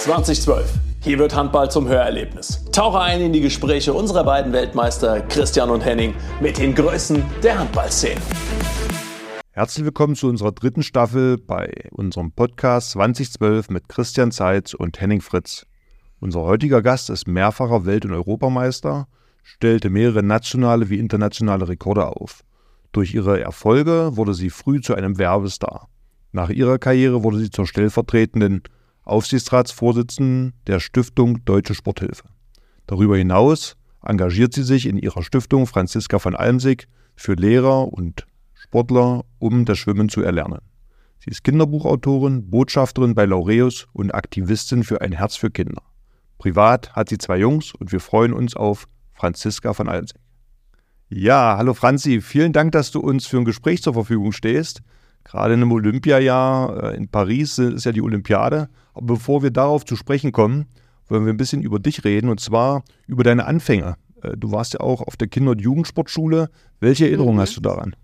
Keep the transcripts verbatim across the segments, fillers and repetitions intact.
zwanzig zwölf. Hier wird Handball zum Hörerlebnis. Tauche ein in die Gespräche unserer beiden Weltmeister Christian und Henning mit den Größen der Handballszene. Herzlich willkommen zu unserer dritten Staffel bei unserem Podcast zwanzig zwölf mit Christian Zeitz und Henning Fritz. Unser heutiger Gast ist mehrfacher Welt- und Europameister, stellte mehrere nationale wie internationale Rekorde auf. Durch ihre Erfolge wurde sie früh zu einem Werbestar. Nach ihrer Karriere wurde sie zur stellvertretenden Aufsichtsratsvorsitzenden der Stiftung Deutsche Sporthilfe. Darüber hinaus engagiert sie sich in ihrer Stiftung Franziska von Almsick für Lehrer und Sportler, um das Schwimmen zu erlernen. Sie ist Kinderbuchautorin, Botschafterin bei Laureus und Aktivistin für ein Herz für Kinder. Privat hat sie zwei Jungs und wir freuen uns auf Franziska von Almsick. Ja, hallo Franzi, vielen Dank, dass du uns für ein Gespräch zur Verfügung stehst. Gerade in einem Olympiajahr in Paris ist ja die Olympiade. Aber bevor wir darauf zu sprechen kommen, wollen wir ein bisschen über dich reden und zwar über deine Anfänge. Du warst ja auch auf der Kinder- und Jugendsportschule. Welche Erinnerungen mhm. hast du daran?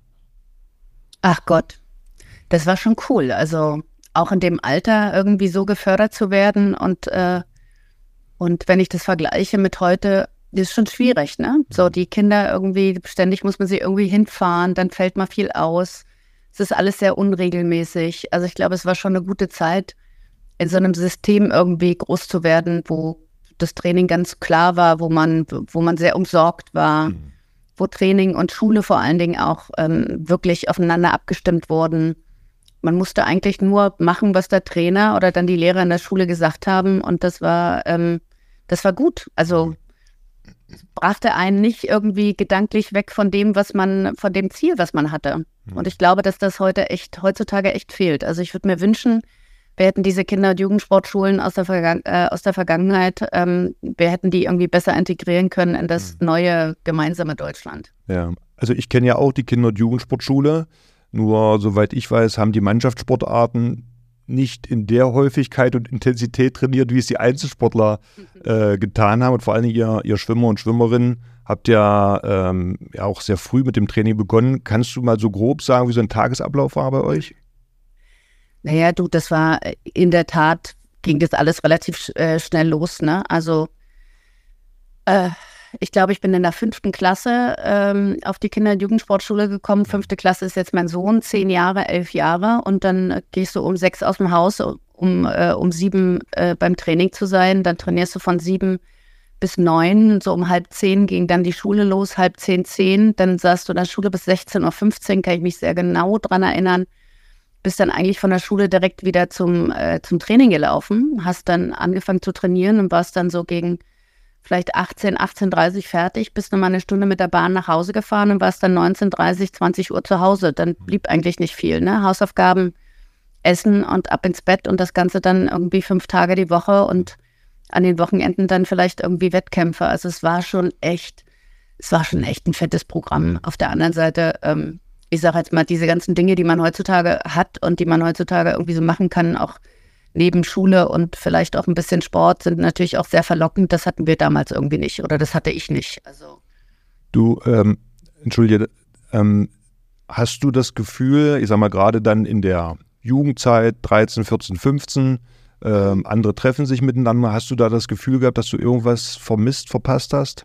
Ach Gott, das war schon cool. Also auch in dem Alter irgendwie so gefördert zu werden und, äh, und wenn ich das vergleiche mit heute, ist schon schwierig, ne? So die Kinder irgendwie, ständig muss man sie irgendwie hinfahren, dann fällt mal viel aus. Es ist alles sehr unregelmäßig. Also ich glaube, es war schon eine gute Zeit, in so einem System irgendwie groß zu werden, wo das Training ganz klar war, wo man, wo man sehr umsorgt war, mhm. wo Training und Schule vor allen Dingen auch ähm, wirklich aufeinander abgestimmt wurden. Man musste eigentlich nur machen, was der Trainer oder dann die Lehrer in der Schule gesagt haben und das war, ähm, das war gut. Also brachte einen nicht irgendwie gedanklich weg von dem, was man, von dem Ziel, was man hatte. Und ich glaube, dass das heute echt, heutzutage echt fehlt. Also ich würde mir wünschen, wir hätten diese Kinder- und Jugendsportschulen aus der, Vergangen- äh, aus der Vergangenheit, ähm, wir hätten die irgendwie besser integrieren können in das neue gemeinsame Deutschland. Ja, also ich kenne ja auch die Kinder- und Jugendsportschule. Nur, soweit ich weiß, haben die Mannschaftssportarten nicht in der Häufigkeit und Intensität trainiert, wie es die Einzelsportler äh, getan haben. Und vor allem ihr, ihr Schwimmer und Schwimmerinnen habt ja, ähm, ja auch sehr früh mit dem Training begonnen. Kannst du mal so grob sagen, wie so ein Tagesablauf war bei euch? Naja, du, das war in der Tat, ging das alles relativ äh, schnell los, ne? Also äh, ich glaube, ich bin in der fünften Klasse ähm, auf die Kinder- und Jugendsportschule gekommen. Fünfte Klasse ist jetzt mein Sohn, zehn Jahre, elf Jahre. Und dann äh, gehst du um sechs aus dem Haus, um, äh, um sieben äh, beim Training zu sein. Dann trainierst du von sieben bis neun. So um halb zehn ging dann die Schule los, halb zehn, zehn. Dann saßt du in der Schule bis sechzehn Uhr fünfzehn, kann ich mich sehr genau dran erinnern. Bist dann eigentlich von der Schule direkt wieder zum, äh, zum Training gelaufen. Hast dann angefangen zu trainieren und warst dann so gegen vielleicht achtzehn, achtzehn Uhr dreißig fertig, bist nochmal eine Stunde mit der Bahn nach Hause gefahren und warst dann neunzehn Uhr dreißig, zwanzig Uhr zu Hause. Dann blieb eigentlich nicht viel, ne? Hausaufgaben, Essen und ab ins Bett und das Ganze dann irgendwie fünf Tage die Woche und an den Wochenenden dann vielleicht irgendwie Wettkämpfe. Also es war schon echt, es war schon echt ein fettes Programm. Auf der anderen Seite, ähm, ich sage jetzt mal, diese ganzen Dinge, die man heutzutage hat und die man heutzutage irgendwie so machen kann, auch neben Schule und vielleicht auch ein bisschen Sport, sind natürlich auch sehr verlockend. Das hatten wir damals irgendwie nicht oder das hatte ich nicht. Also Du, ähm, entschuldige, ähm, hast du das Gefühl, ich sag mal gerade dann in der Jugendzeit, dreizehn, vierzehn, fünfzehn, ähm, andere treffen sich miteinander, hast du da das Gefühl gehabt, dass du irgendwas vermisst, verpasst hast?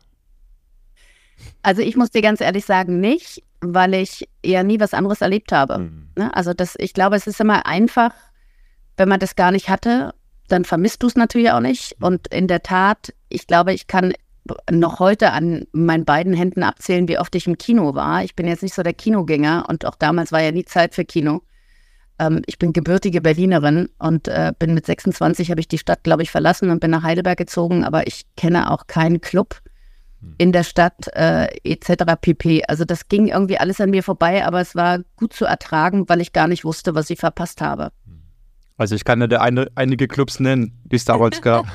Also ich muss dir ganz ehrlich sagen, nicht, weil ich ja nie was anderes erlebt habe. Mhm. Ne? Also das, ich glaube, es ist immer einfach, wenn man das gar nicht hatte, dann vermisst du es natürlich auch nicht. Und in der Tat, ich glaube, ich kann noch heute an meinen beiden Händen abzählen, wie oft ich im Kino war. Ich bin jetzt nicht so der Kinogänger und auch damals war ja nie Zeit für Kino. Ähm, ich bin gebürtige Berlinerin und äh, bin mit sechsundzwanzig, habe ich die Stadt, glaube ich, verlassen und bin nach Heidelberg gezogen. Aber ich kenne auch keinen Club in der Stadt äh, et cetera pp. Also das ging irgendwie alles an mir vorbei, aber es war gut zu ertragen, weil ich gar nicht wusste, was ich verpasst habe. Also ich kann dir eine, einige Clubs nennen, die es damals gab.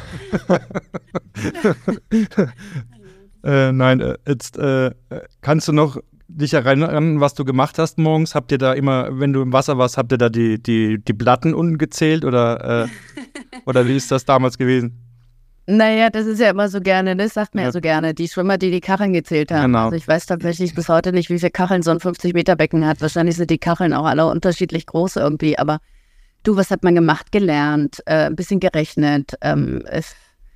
äh, nein, äh, jetzt äh, kannst du noch dich erinnern, was du gemacht hast morgens? Habt ihr da immer, wenn du im Wasser warst, habt ihr da die, die, die Platten unten gezählt oder, äh, oder wie ist das damals gewesen? Naja, das ist ja immer so gerne, das sagt man ja. ja so gerne, die Schwimmer, die die Kacheln gezählt haben. Genau. Also ich weiß tatsächlich bis heute nicht, wie viele Kacheln so ein fünfzig Meter Becken hat. Wahrscheinlich sind die Kacheln auch alle unterschiedlich groß irgendwie, aber du, was hat man gemacht, gelernt, äh, ein bisschen gerechnet. Ähm, es,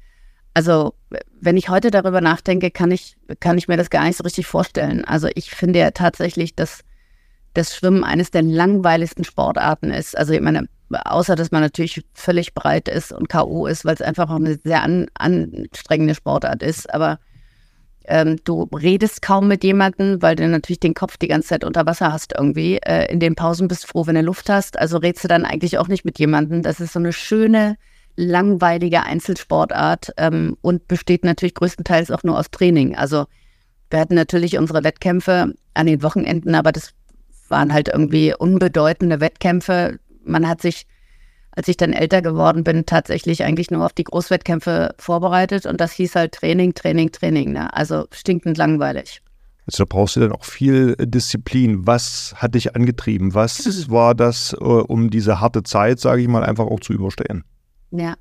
also wenn ich heute darüber nachdenke, kann ich, kann ich mir das gar nicht so richtig vorstellen. Also ich finde ja tatsächlich, dass das Schwimmen eines der langweiligsten Sportarten ist. Also ich meine, außer dass man natürlich völlig breit ist und K O ist, weil es einfach auch eine sehr an, anstrengende Sportart ist. Aber ähm, du redest kaum mit jemandem, weil du natürlich den Kopf die ganze Zeit unter Wasser hast irgendwie. Äh, in den Pausen bist du froh, wenn du Luft hast. Also redest du dann eigentlich auch nicht mit jemandem. Das ist so eine schöne, langweilige Einzelsportart ähm, und besteht natürlich größtenteils auch nur aus Training. Also wir hatten natürlich unsere Wettkämpfe an den Wochenenden, aber das waren halt irgendwie unbedeutende Wettkämpfe. Man hat sich, als ich dann älter geworden bin, tatsächlich eigentlich nur auf die Großwettkämpfe vorbereitet und das hieß halt Training, Training, Training. Ne? Also stinkend langweilig. Also da brauchst du dann auch viel Disziplin. Was hat dich angetrieben? Was war das, um diese harte Zeit, sage ich mal, einfach auch zu überstehen? Ja,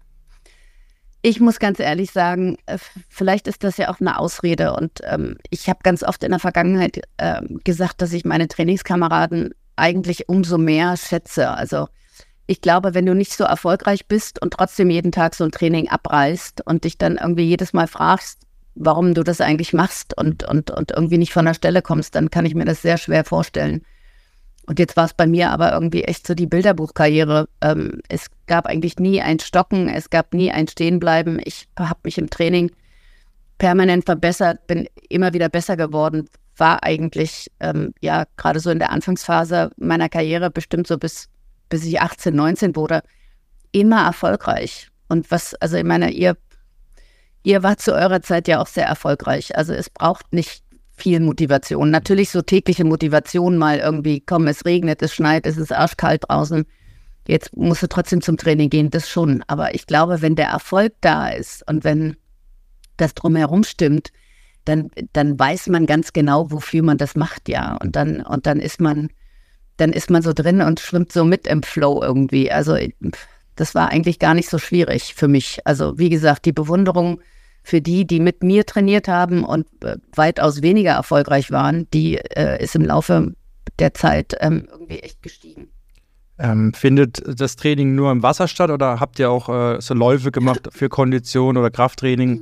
ich muss ganz ehrlich sagen, vielleicht ist das ja auch eine Ausrede und ähm, ich habe ganz oft in der Vergangenheit äh, gesagt, dass ich meine Trainingskameraden eigentlich umso mehr schätze. Also ich glaube, wenn du nicht so erfolgreich bist und trotzdem jeden Tag so ein Training abreißt und dich dann irgendwie jedes Mal fragst, warum du das eigentlich machst und, und, und irgendwie nicht von der Stelle kommst, dann kann ich mir das sehr schwer vorstellen. Und jetzt war es bei mir aber irgendwie echt so die Bilderbuchkarriere. Ähm, es gab eigentlich nie ein Stocken, es gab nie ein Stehenbleiben. Ich habe mich im Training permanent verbessert, bin immer wieder besser geworden, war eigentlich, ähm, ja, gerade so in der Anfangsphase meiner Karriere, bestimmt so bis, bis ich achtzehn, neunzehn wurde, immer erfolgreich. Und was, also ich meine, ihr, ihr wart zu eurer Zeit ja auch sehr erfolgreich. Also es braucht nicht viel Motivation. Natürlich so tägliche Motivation mal irgendwie, komm, es regnet, es schneit, es ist arschkalt draußen. Jetzt musst du trotzdem zum Training gehen, das schon. Aber ich glaube, wenn der Erfolg da ist und wenn das drumherum stimmt, dann, dann weiß man ganz genau, wofür man das macht, ja. Und dann, und dann ist man, dann ist man so drin und schwimmt so mit im Flow irgendwie. Also das war eigentlich gar nicht so schwierig für mich. Also wie gesagt, die Bewunderung für die, die mit mir trainiert haben und äh, weitaus weniger erfolgreich waren, die äh, ist im Laufe der Zeit ähm, irgendwie echt gestiegen. Ähm, findet das Training nur im Wasser statt oder habt ihr auch äh, so Läufe gemacht für Kondition oder Krafttraining?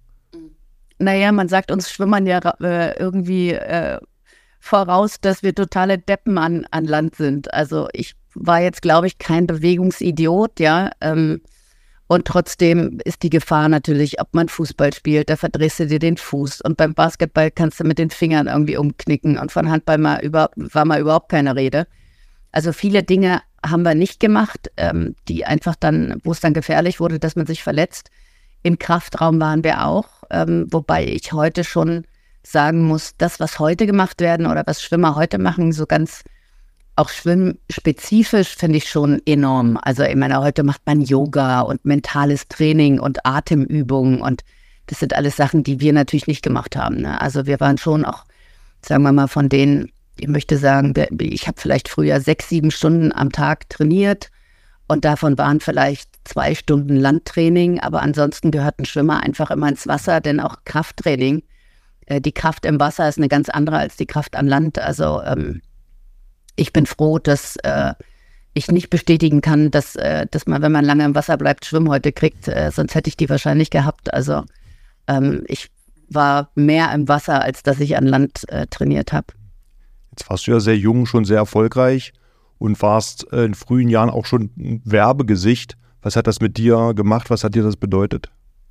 Naja, man sagt uns Schwimmern ja äh, irgendwie äh, voraus, dass wir totale Deppen an, an Land sind. Also ich war jetzt, glaube ich, kein Bewegungsidiot, ja, ähm, und trotzdem ist die Gefahr natürlich, ob man Fußball spielt, da verdrehst du dir den Fuß. Und beim Basketball kannst du mit den Fingern irgendwie umknicken. Und von Handball mal über, war mal überhaupt keine Rede. Also viele Dinge haben wir nicht gemacht, ähm, die einfach dann, wo es dann gefährlich wurde, dass man sich verletzt. Im Kraftraum waren wir auch, ähm, wobei ich heute schon sagen muss, das, was heute gemacht werden oder was Schwimmer heute machen, so ganz auch schwimmspezifisch finde ich schon enorm. Also ich meine, heute macht man Yoga und mentales Training und Atemübungen und das sind alles Sachen, die wir natürlich nicht gemacht haben. Ne? Also wir waren schon auch, sagen wir mal, von denen, ich möchte sagen, ich habe vielleicht früher sechs, sieben Stunden am Tag trainiert und davon waren vielleicht zwei Stunden Landtraining, aber ansonsten gehörten Schwimmer einfach immer ins Wasser, denn auch Krafttraining, äh, die Kraft im Wasser ist eine ganz andere als die Kraft an Land. Also ähm, ich bin froh, dass äh, ich nicht bestätigen kann, dass, äh, dass man, wenn man lange im Wasser bleibt, Schwimmhäute kriegt. Äh, sonst hätte ich die wahrscheinlich gehabt. Also ähm, ich war mehr im Wasser, als dass ich an Land äh, trainiert habe. Jetzt warst du ja sehr jung, schon sehr erfolgreich und warst äh, in frühen Jahren auch schon ein Werbegesicht. Was hat das mit dir gemacht? Was hat dir das bedeutet?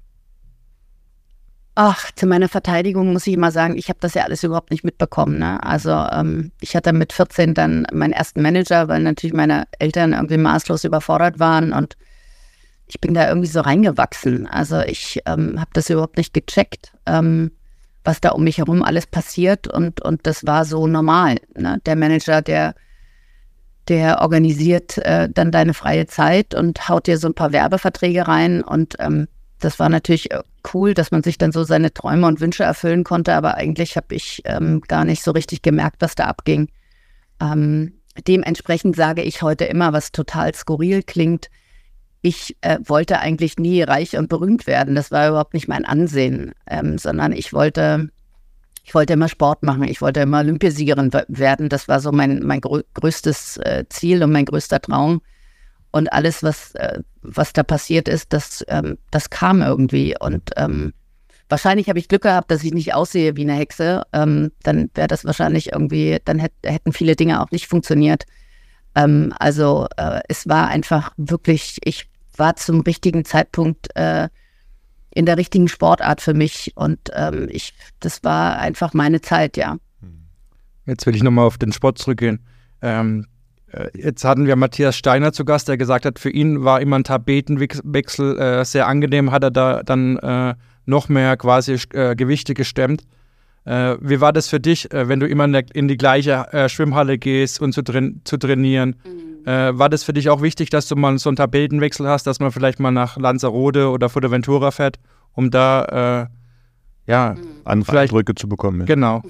Ach, zu meiner Verteidigung muss ich immer sagen, ich habe das ja alles überhaupt nicht mitbekommen. Ne? Also ähm, ich hatte mit vierzehn dann meinen ersten Manager, weil natürlich meine Eltern irgendwie maßlos überfordert waren und ich bin da irgendwie so reingewachsen. Also ich ähm, habe das überhaupt nicht gecheckt, ähm, was da um mich herum alles passiert und, und das war so normal. Ne? Der Manager, der, der organisiert äh, dann deine freie Zeit und haut dir so ein paar Werbeverträge rein und ähm, das war natürlich cool, dass man sich dann so seine Träume und Wünsche erfüllen konnte, aber eigentlich habe ich ähm, gar nicht so richtig gemerkt, was da abging. Ähm, dementsprechend sage ich heute immer, was total skurril klingt, ich äh, wollte eigentlich nie reich und berühmt werden. Das war überhaupt nicht mein Ansehen, ähm, sondern ich wollte, ich wollte immer Sport machen. Ich wollte immer Olympiasiegerin werden. Das war so mein, mein grö- größtes äh, Ziel und mein größter Traum. Und alles, was, äh, was da passiert ist, das, ähm, das kam irgendwie. Und ähm, wahrscheinlich habe ich Glück gehabt, dass ich nicht aussehe wie eine Hexe. Ähm, dann wäre das wahrscheinlich irgendwie, dann hätt, hätten viele Dinge auch nicht funktioniert. Ähm, also äh, es war einfach wirklich, ich war zum richtigen Zeitpunkt äh, in der richtigen Sportart für mich. Und ähm, ich, das war einfach meine Zeit, ja. Jetzt will ich nochmal auf den Sport zurückgehen. Ähm, äh, jetzt hatten wir Matthias Steiner zu Gast, der gesagt hat, für ihn war immer ein Tapetenwechsel äh, sehr angenehm, hat er da dann äh, noch mehr quasi äh, Gewichte gestemmt. Äh, wie war das für dich, äh, wenn du immer in, der, in die gleiche äh, Schwimmhalle gehst und zu, tra- zu trainieren? Mhm. Äh, war das für dich auch wichtig, dass du mal so einen Tapetenwechsel hast, dass man vielleicht mal nach Lanzarote oder Fuerteventura fährt, um da äh, ja, mhm. andere Eindrücke zu bekommen? Ja. Genau.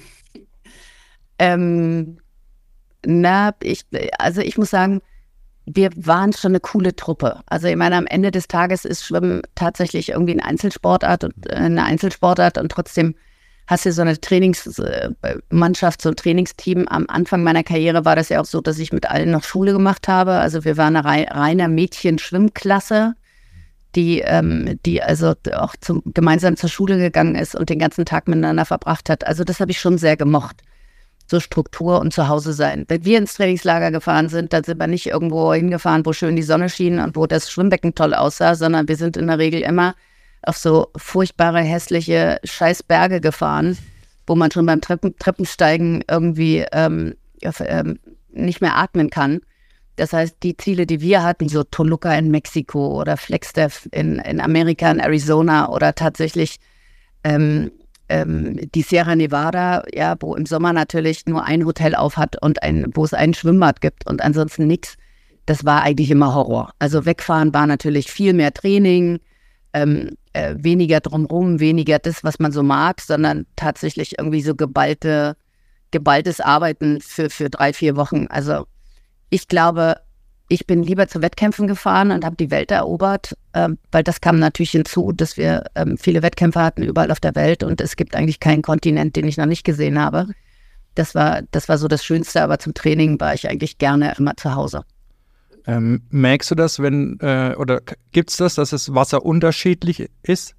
Ähm, na, ich, also ich muss sagen, wir waren schon eine coole Truppe. Also ich meine, am Ende des Tages ist Schwimmen tatsächlich irgendwie eine Einzelsportart und äh, eine Einzelsportart und trotzdem hast du so eine Trainingsmannschaft, so ein Trainingsteam. Am Anfang meiner Karriere war das ja auch so, dass ich mit allen noch Schule gemacht habe. Also wir waren eine rei- reine Mädchen-Schwimmklasse, die, ähm, die also auch zum, gemeinsam zur Schule gegangen ist und den ganzen Tag miteinander verbracht hat. Also das habe ich schon sehr gemocht. So Struktur und zu Hause sein. Wenn wir ins Trainingslager gefahren sind, dann sind wir nicht irgendwo hingefahren, wo schön die Sonne schien und wo das Schwimmbecken toll aussah, sondern wir sind in der Regel immer auf so furchtbare, hässliche Scheißberge gefahren, wo man schon beim Treppen, Treppensteigen irgendwie ähm, ähm, nicht mehr atmen kann. Das heißt, die Ziele, die wir hatten, so Toluca in Mexiko oder Flagstaff in, in Amerika, in Arizona oder tatsächlich ähm, ähm, die Sierra Nevada, ja, wo im Sommer natürlich nur ein Hotel auf hat und ein, wo es ein Schwimmbad gibt und ansonsten nichts. Das war eigentlich immer Horror. Also wegfahren war natürlich viel mehr Training, ähm, äh, weniger drumherum, weniger das, was man so mag, sondern tatsächlich irgendwie so geballte, geballtes Arbeiten für, für drei, vier Wochen. Also ich glaube, ich bin lieber zu Wettkämpfen gefahren und habe die Welt erobert, ähm, weil das kam natürlich hinzu, dass wir ähm, viele Wettkämpfe hatten überall auf der Welt und es gibt eigentlich keinen Kontinent, den ich noch nicht gesehen habe. Das war, das war so das Schönste, aber zum Training war ich eigentlich gerne immer zu Hause. Ähm, merkst du das, wenn, äh, oder gibt es das, dass das Wasser unterschiedlich ist?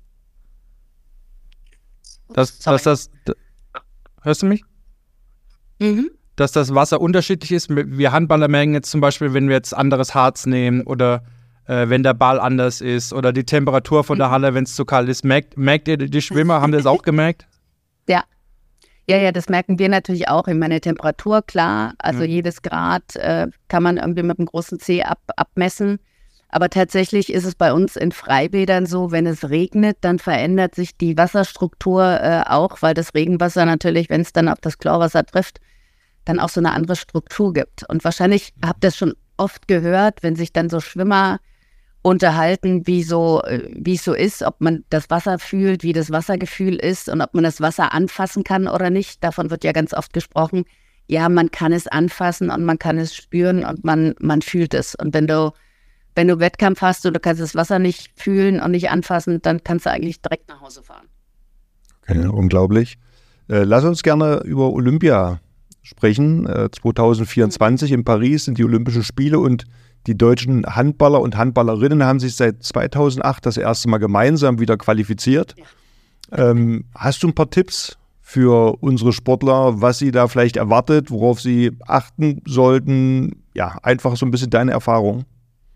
Dass, dass das, d- hörst du mich? Mhm. Dass das Wasser unterschiedlich ist. Wir Handballer merken jetzt zum Beispiel, wenn wir jetzt anderes Harz nehmen oder äh, wenn der Ball anders ist oder die Temperatur von der Halle, wenn es zu kalt ist. Merkt, merkt ihr, die Schwimmer haben das auch gemerkt? Ja. Ja, ja, das merken wir natürlich auch. Ich meine, Temperatur, klar, also Ja. jedes Grad äh, kann man irgendwie mit dem großen C ab, abmessen. Aber tatsächlich ist es bei uns in Freibädern so, wenn es regnet, dann verändert sich die Wasserstruktur äh, auch, weil das Regenwasser natürlich, wenn es dann auf das Chlorwasser trifft, dann auch so eine andere Struktur gibt. Und wahrscheinlich habt ihr das schon oft gehört, wenn sich dann so Schwimmer unterhalten, wie so, wie es so ist, ob man das Wasser fühlt, wie das Wassergefühl ist und ob man das Wasser anfassen kann oder nicht. Davon wird ja ganz oft gesprochen. Ja, man kann es anfassen und man kann es spüren und man, man fühlt es. Und wenn du, wenn du Wettkampf hast und du kannst das Wasser nicht fühlen und nicht anfassen, dann kannst du eigentlich direkt nach Hause fahren. Okay, unglaublich. Äh, lass uns gerne über Olympia sprechen. Äh, zwanzig vierundzwanzig in Paris sind die Olympischen Spiele und die deutschen Handballer und Handballerinnen haben sich seit zweitausendacht das erste Mal gemeinsam wieder qualifiziert. Ja. Ähm, hast du ein paar Tipps für unsere Sportler, was sie da vielleicht erwartet, worauf sie achten sollten? Ja, einfach so ein bisschen deine Erfahrung.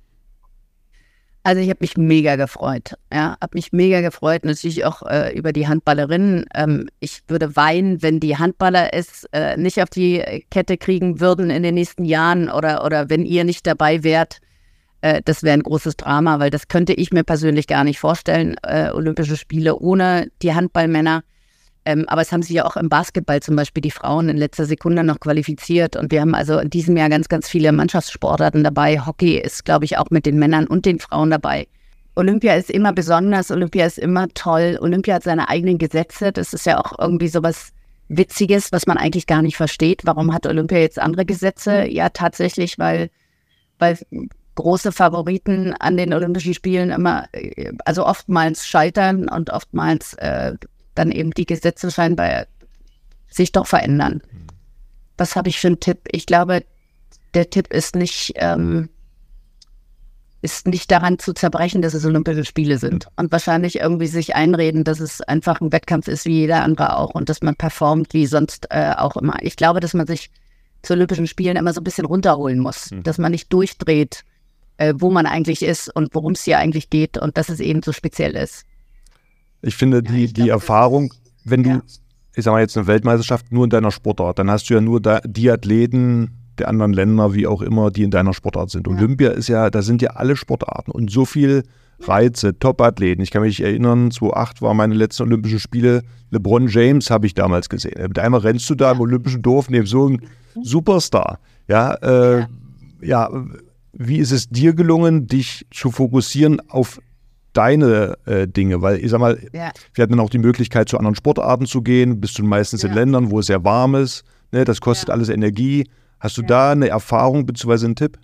Also ich habe mich mega gefreut, ja, habe mich mega gefreut, natürlich auch äh, über die Handballerinnen. Ähm, ich würde weinen, wenn die Handballer es äh, nicht auf die Kette kriegen würden in den nächsten Jahren oder, oder wenn ihr nicht dabei wärt. Äh, das wäre ein großes Drama, weil das könnte ich mir persönlich gar nicht vorstellen, äh, Olympische Spiele ohne die Handballmänner. Ähm, aber es haben sich ja auch im Basketball zum Beispiel die Frauen in letzter Sekunde noch qualifiziert. Und wir haben also in diesem Jahr ganz, ganz viele Mannschaftssportarten dabei. Hockey ist, glaube ich, auch mit den Männern und den Frauen dabei. Olympia ist immer besonders, Olympia ist immer toll. Olympia hat seine eigenen Gesetze. Das ist ja auch irgendwie sowas Witziges, was man eigentlich gar nicht versteht. Warum hat Olympia jetzt andere Gesetze? Ja, tatsächlich, weil, weil große Favoriten an den Olympischen Spielen immer, also oftmals scheitern und oftmals äh, dann eben die Gesetze scheinbar sich doch verändern. Was habe ich für einen Tipp? Ich glaube, der Tipp ist nicht, ähm, ist nicht daran zu zerbrechen, dass es Olympische Spiele sind. Und wahrscheinlich irgendwie sich einreden, dass es einfach ein Wettkampf ist wie jeder andere auch und dass man performt wie sonst äh, auch immer. Ich glaube, dass man sich zu Olympischen Spielen immer so ein bisschen runterholen muss, mhm. dass man nicht durchdreht, äh, wo man eigentlich ist und worum es hier eigentlich geht und dass es eben so speziell ist. Ich finde, die, ja, ich die glaube, Erfahrung, wenn du, ja. ich sag mal jetzt eine Weltmeisterschaft nur in deiner Sportart, dann hast du ja nur da, die Athleten der anderen Länder, wie auch immer, die in deiner Sportart sind. Ja. Olympia ist ja, da sind ja alle Sportarten und so viel Reize, Top-Athleten. Ich kann mich erinnern, zweitausendacht war meine letzten Olympischen Spiele, LeBron James habe ich damals gesehen. Mit einmal rennst du da im Olympischen Dorf neben so einem Superstar. Ja, äh, ja. ja, wie ist es dir gelungen, dich zu fokussieren auf deine äh, Dinge? Weil ich sag mal, ja. wir hatten dann auch die Möglichkeit, zu anderen Sportarten zu gehen, bist du meistens ja. in Ländern, wo es sehr warm ist. Ne, das kostet ja. alles Energie. Hast du ja. da eine Erfahrung bzw. einen Tipp?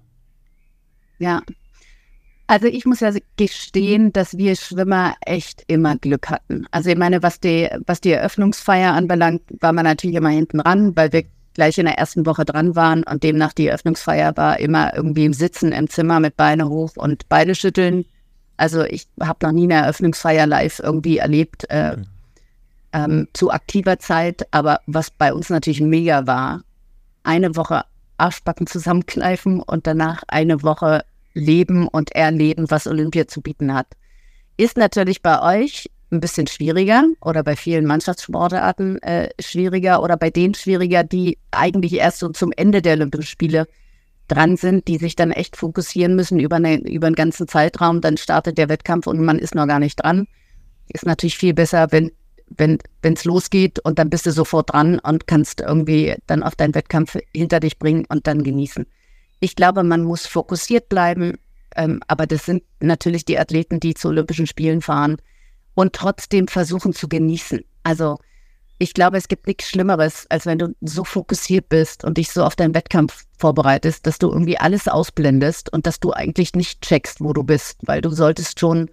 Ja, also ich muss ja gestehen, dass wir Schwimmer echt immer Glück hatten. Also ich meine, was die, was die Eröffnungsfeier anbelangt, war man natürlich immer hinten ran, weil wir gleich in der ersten Woche dran waren und demnach die Eröffnungsfeier war immer irgendwie im Sitzen im Zimmer mit Beine hoch und Beine schütteln. Also ich habe noch nie eine Eröffnungsfeier live irgendwie erlebt, äh, okay. ähm, zu aktiver Zeit. Aber was bei uns natürlich mega war, eine Woche Arschbacken zusammenkneifen und danach eine Woche leben und erleben, was Olympia zu bieten hat. Ist natürlich bei euch ein bisschen schwieriger oder bei vielen Mannschaftssportarten äh, schwieriger oder bei denen schwieriger, die eigentlich erst so zum Ende der Olympischen Spiele dran sind, die sich dann echt fokussieren müssen über, eine, über einen ganzen Zeitraum. Dann startet der Wettkampf und man ist noch gar nicht dran. Ist natürlich viel besser, wenn wenn wenn es losgeht und dann bist du sofort dran und kannst irgendwie dann auf deinen Wettkampf hinter dich bringen und dann genießen. Ich glaube, man muss fokussiert bleiben, ähm, aber das sind natürlich die Athleten, die zu Olympischen Spielen fahren und trotzdem versuchen zu genießen. Also ich glaube, es gibt nichts Schlimmeres, als wenn du so fokussiert bist und dich so auf deinen Wettkampf vorbereitest, dass du irgendwie alles ausblendest und dass du eigentlich nicht checkst, wo du bist, weil du solltest schon,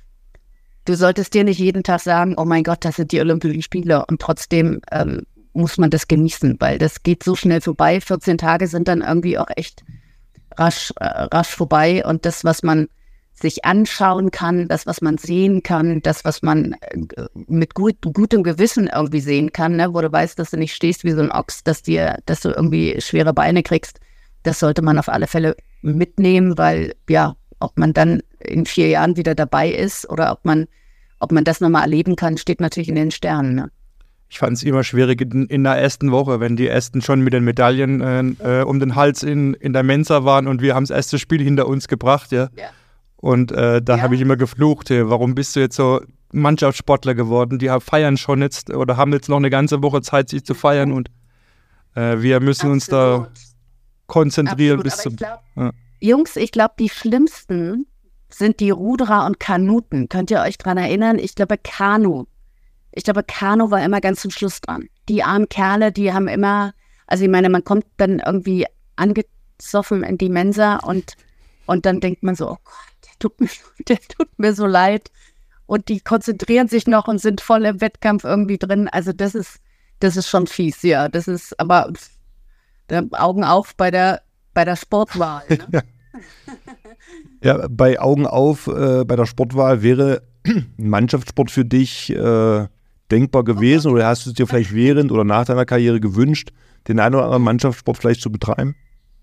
du solltest dir nicht jeden Tag sagen, oh mein Gott, das sind die Olympischen Spiele und trotzdem ähm, muss man das genießen, weil das geht so schnell vorbei. vierzehn Tage sind dann irgendwie auch echt rasch, äh, rasch vorbei und das, was man sich anschauen kann, das, was man sehen kann, das, was man äh, mit gut, gutem Gewissen irgendwie sehen kann, ne, wo du weißt, dass du nicht stehst wie so ein Ochs, dass dir, dass du irgendwie schwere Beine kriegst, das sollte man auf alle Fälle mitnehmen, weil ja, ob man dann in vier Jahren wieder dabei ist oder ob man, ob man das nochmal erleben kann, steht natürlich in den Sternen, ne? Ich fand es immer schwierig in, in der ersten Woche, wenn die Ersten schon mit den Medaillen äh, um den Hals in, in der Mensa waren und wir haben das erste Spiel hinter uns gebracht, ja. ja. Und äh, da ja. habe ich immer geflucht, hey, warum bist du jetzt so Mannschaftssportler geworden? Die haben, feiern schon jetzt oder haben jetzt noch eine ganze Woche Zeit, sich zu feiern und äh, wir müssen Absolut. uns da konzentrieren. Absolut. bis zum... Ich glaub, ja. Jungs, ich glaube, die schlimmsten sind die Ruderer und Kanuten. Könnt ihr euch dran erinnern? Ich glaube, Kanu. Ich glaube, Kanu war immer ganz zum Schluss dran. Die armen Kerle, die haben immer, also ich meine, man kommt dann irgendwie angesoffen in die Mensa und, und dann denkt man so, oh Gott, der tut mir, der tut mir so leid. Und die konzentrieren sich noch und sind voll im Wettkampf irgendwie drin. Also das ist, das ist schon fies, ja. Das ist aber Augen auf bei der, bei der Sportwahl. Ne? Ja. ja, bei Augen auf äh, bei der Sportwahl wäre ein Mannschaftssport für dich äh, denkbar gewesen oder hast du es dir vielleicht während oder nach deiner Karriere gewünscht, den einen oder anderen Mannschaftssport vielleicht zu betreiben?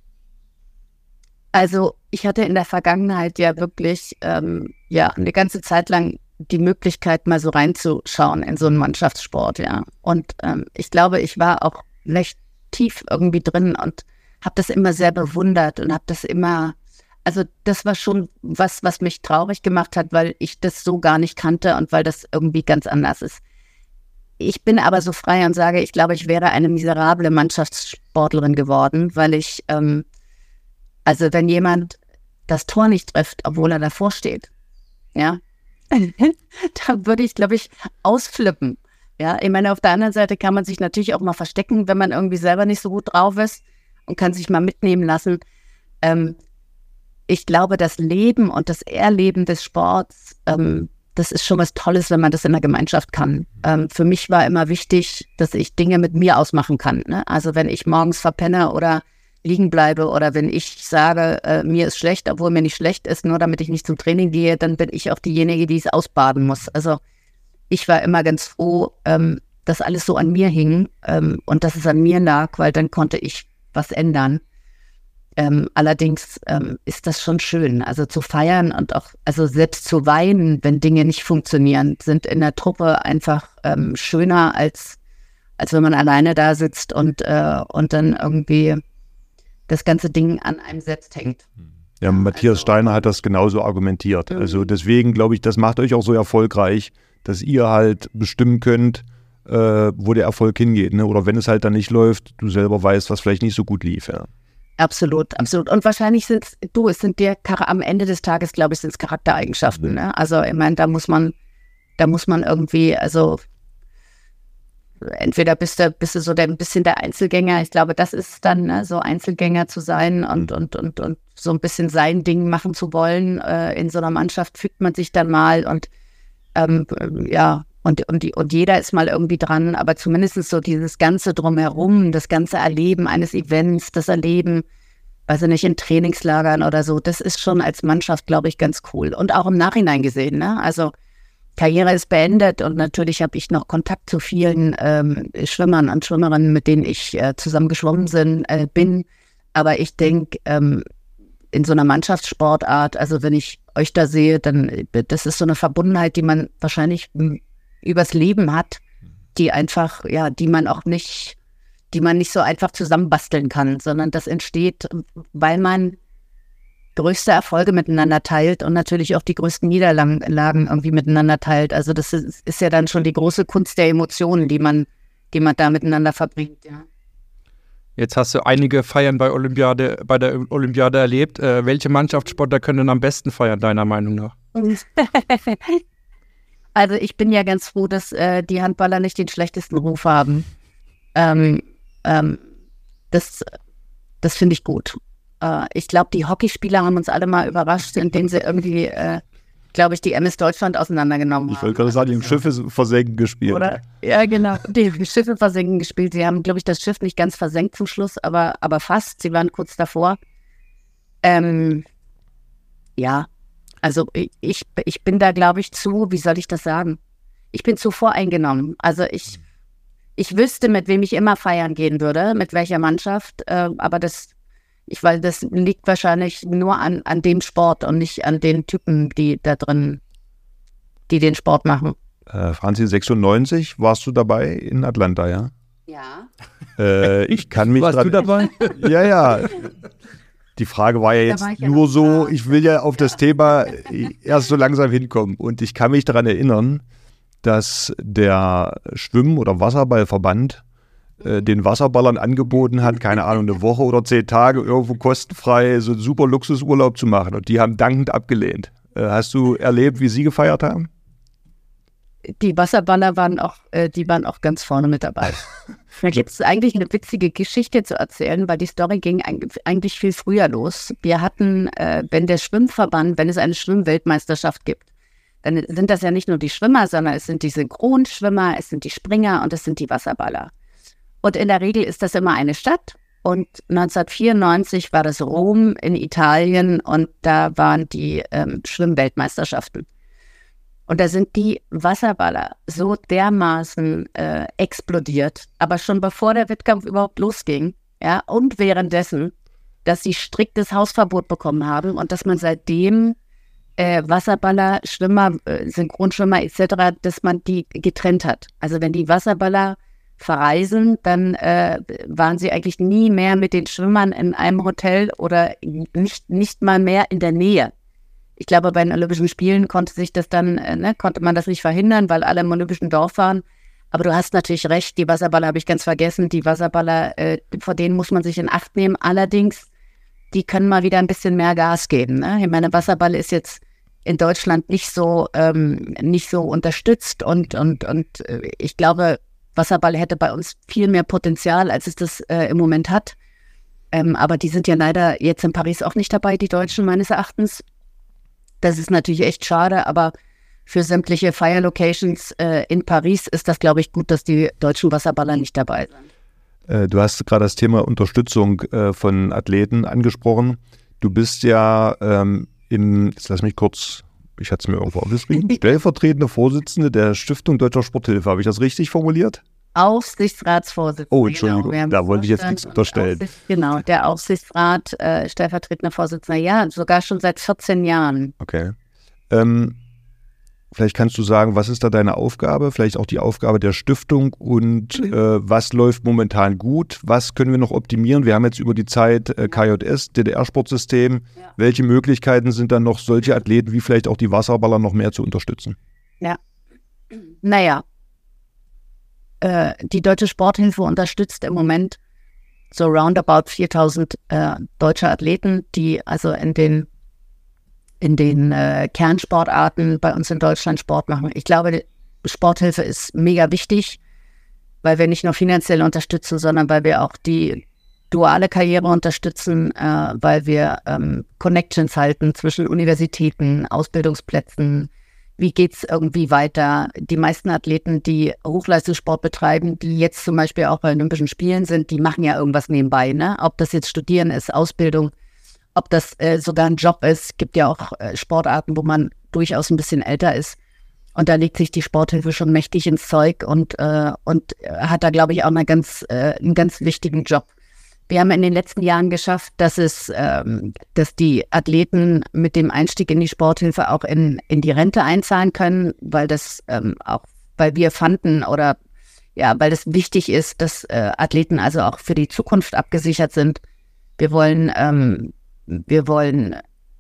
Also ich hatte in der Vergangenheit ja wirklich ähm, ja eine ganze Zeit lang die Möglichkeit, mal so reinzuschauen in so einen Mannschaftssport, ja. Und ähm, ich glaube, ich war auch recht tief irgendwie drin und habe das immer sehr bewundert und habe das immer, also das war schon was, was mich traurig gemacht hat, weil ich das so gar nicht kannte und weil das irgendwie ganz anders ist. Ich bin aber so frei und sage, ich glaube, ich wäre eine miserable Mannschaftssportlerin geworden, weil ich, ähm, also wenn jemand das Tor nicht trifft, obwohl er davor steht, ja, da würde ich, glaube ich, ausflippen. Ja, ich meine, auf der anderen Seite kann man sich natürlich auch mal verstecken, wenn man irgendwie selber nicht so gut drauf ist und kann sich mal mitnehmen lassen. Ähm, ich glaube, das Leben und das Erleben des Sports, ähm, das ist schon was Tolles, wenn man das in der Gemeinschaft kann. Ähm, für mich war immer wichtig, dass ich Dinge mit mir ausmachen kann. Ne? Also wenn ich morgens verpenne oder liegen bleibe oder wenn ich sage, äh, mir ist schlecht, obwohl mir nicht schlecht ist, nur damit ich nicht zum Training gehe, dann bin ich auch diejenige, die es ausbaden muss. Also ich war immer ganz froh, ähm, dass alles so an mir hing ähm, und dass es an mir lag, weil dann konnte ich was ändern. Ähm, allerdings ähm, ist das schon schön, also zu feiern und auch, also selbst zu weinen, wenn Dinge nicht funktionieren, sind in der Truppe einfach ähm, schöner, als, als wenn man alleine da sitzt und, äh, und dann irgendwie das ganze Ding an einem selbst hängt. Ja, Matthias also, Steiner hat das genauso argumentiert. Mhm. Also deswegen glaube ich, das macht euch auch so erfolgreich, dass ihr halt bestimmen könnt, äh, wo der Erfolg hingeht. Ne? Oder wenn es halt dann nicht läuft, du selber weißt, was vielleicht nicht so gut lief. Ja. Absolut, absolut. Und wahrscheinlich sind es, du, es sind dir am Ende des Tages, glaube ich, sind es Charaktereigenschaften. Ne? Also ich meine, da muss man, da muss man irgendwie, also entweder bist du, bist du so der, ein bisschen der Einzelgänger. Ich glaube, das ist dann, ne, so Einzelgänger zu sein und, und, und, und so ein bisschen sein Ding machen zu wollen. Äh, in so einer Mannschaft fügt man sich dann mal und ähm, ja, und, und, die, und jeder ist mal irgendwie dran, aber zumindest so dieses Ganze drumherum, das ganze Erleben eines Events, das Erleben, weiß ich nicht, in Trainingslagern oder so, das ist schon als Mannschaft, glaube ich, ganz cool. Und auch im Nachhinein gesehen, ne? Also Karriere ist beendet und natürlich habe ich noch Kontakt zu vielen ähm, Schwimmern und Schwimmerinnen, mit denen ich äh, zusammen geschwommen sind, äh, bin. Aber ich denke, ähm, in so einer Mannschaftssportart, also wenn ich euch da sehe, dann das ist so eine Verbundenheit, die man wahrscheinlich m, übers Leben hat, die einfach, ja, die man auch nicht, die man nicht so einfach zusammenbasteln kann, sondern das entsteht, weil man größte Erfolge miteinander teilt und natürlich auch die größten Niederlagen irgendwie miteinander teilt. Also das ist, ist ja dann schon die große Kunst der Emotionen, die man, die man da miteinander verbringt, ja. Jetzt hast du einige Feiern bei Olympiade, bei der Olympiade erlebt. Äh, welche Mannschaftssportler können am besten feiern, deiner Meinung nach? Also ich bin ja ganz froh, dass äh, die Handballer nicht den schlechtesten Ruf haben. Ähm, ähm, das das finde ich gut. Äh, ich glaube, die Hockeyspieler haben uns alle mal überrascht, indem sie irgendwie, äh, glaube ich, die M S Deutschland auseinandergenommen haben. Ich wollte gerade sagen, die haben Schiffe versenken gespielt. Oder, ja, genau, die Schiffe versenken gespielt. Sie haben, glaube ich, das Schiff nicht ganz versenkt zum Schluss, aber, aber fast. Sie waren kurz davor. Ähm, ja, also ich, ich bin da, glaube ich, zu, wie soll ich das sagen? Ich bin zu voreingenommen. Also ich, ich wüsste, mit wem ich immer feiern gehen würde, mit welcher Mannschaft, äh, aber das, ich weiß, das liegt wahrscheinlich nur an, an dem Sport und nicht an den Typen, die da drin, die den Sport machen. Äh, Franzi, sechsundneunzig warst du dabei in Atlanta, ja? Ja. Äh, ich kann mich Warst dran, du dabei? Ja, ja. Die Frage war ja jetzt war ich ja nur noch so, da. ich will ja auf das Thema erst so langsam hinkommen. Und ich kann mich daran erinnern, dass der Schwimm- oder Wasserballverband äh, den Wasserballern angeboten hat, keine Ahnung, eine Woche oder zehn Tage irgendwo kostenfrei so einen super Luxusurlaub zu machen. Und die haben dankend abgelehnt. Äh, hast du erlebt, wie sie gefeiert haben? Die Wasserballer waren auch, äh, die waren auch ganz vorne mit dabei. Da gibt es eigentlich eine witzige Geschichte zu erzählen, weil die Story ging eigentlich viel früher los. Wir hatten, äh, wenn der Schwimmverband, wenn es eine Schwimmweltmeisterschaft gibt, dann sind das ja nicht nur die Schwimmer, sondern es sind die Synchronschwimmer, es sind die Springer und es sind die Wasserballer. Und in der Regel ist das immer eine Stadt. Und neunzehnhundertvierundneunzig war das Rom in Italien und da waren die ähm, Schwimmweltmeisterschaften. Und da sind die Wasserballer so dermaßen äh, explodiert, aber schon bevor der Wettkampf überhaupt losging, ja, und währenddessen, dass sie striktes Hausverbot bekommen haben und dass man seitdem äh, Wasserballer, Schwimmer, äh, Synchronschwimmer et cetera, dass man die getrennt hat. Also wenn die Wasserballer verreisen, dann äh, waren sie eigentlich nie mehr mit den Schwimmern in einem Hotel oder nicht, nicht mal mehr in der Nähe. Ich glaube, bei den Olympischen Spielen konnte sich das dann, äh, ne, konnte man das nicht verhindern, weil alle im Olympischen Dorf waren. Aber du hast natürlich recht, die Wasserballer habe ich ganz vergessen. Die Wasserballer, äh, vor denen muss man sich in Acht nehmen. Allerdings, die können mal wieder ein bisschen mehr Gas geben. Ne? Ich meine, Wasserball ist jetzt in Deutschland nicht so, ähm, nicht so unterstützt und, und, und äh, ich glaube, Wasserball hätte bei uns viel mehr Potenzial, als es das äh, im Moment hat. Ähm, aber die sind ja leider jetzt in Paris auch nicht dabei, die Deutschen meines Erachtens. Das ist natürlich echt schade, aber für sämtliche Fire-Locations äh, in Paris ist das, glaube ich, gut, dass die deutschen Wasserballer nicht dabei sind. Äh, du hast gerade das Thema Unterstützung äh, von Athleten angesprochen. Du bist ja ähm, in, jetzt lass mich kurz, ich hatte es mir irgendwo aufgeschrieben, stellvertretende Vorsitzende der Stiftung Deutscher Sporthilfe. Habe ich das richtig formuliert? Aufsichtsratsvorsitzender. Oh, Entschuldigung, genau. Da wollte ich jetzt nichts unterstellen. Aufsicht, genau, der Aufsichtsrat, äh, stellvertretender Vorsitzender, ja, sogar schon seit vierzehn Jahren. Okay. Ähm, vielleicht kannst du sagen, was ist da deine Aufgabe, vielleicht auch die Aufgabe der Stiftung und mhm. äh, was läuft momentan gut, was können wir noch optimieren? Wir haben jetzt über die Zeit äh, K J S, D D R-Sportsystem. Ja. Welche Möglichkeiten sind dann noch, solche Athleten wie vielleicht auch die Wasserballer noch mehr zu unterstützen? Ja, naja, äh, die Deutsche Sporthilfe unterstützt im Moment so roundabout viertausend äh, deutsche Athleten, die also in den in den äh, Kernsportarten bei uns in Deutschland Sport machen. Ich glaube, Sporthilfe ist mega wichtig, weil wir nicht nur finanziell unterstützen, sondern weil wir auch die duale Karriere unterstützen, äh, weil wir ähm, Connections halten zwischen Universitäten, Ausbildungsplätzen. Wie geht's irgendwie weiter? Die meisten Athleten, die Hochleistungssport betreiben, die jetzt zum Beispiel auch bei Olympischen Spielen sind, die machen ja irgendwas nebenbei, ne? Ob das jetzt Studieren ist, Ausbildung, ob das äh, sogar ein Job ist. Gibt ja auch äh, Sportarten, wo man durchaus ein bisschen älter ist. Und da legt sich die Sporthilfe schon mächtig ins Zeug und, äh, und hat da, glaube ich, auch eine ganz, äh, einen ganz wichtigen Job. Wir haben in den letzten Jahren geschafft, dass es, ähm, dass die Athleten mit dem Einstieg in die Sporthilfe auch in, in die Rente einzahlen können, weil das ähm, auch, weil wir fanden oder ja, weil das wichtig ist, dass äh, Athleten also auch für die Zukunft abgesichert sind. Wir wollen, ähm, wir wollen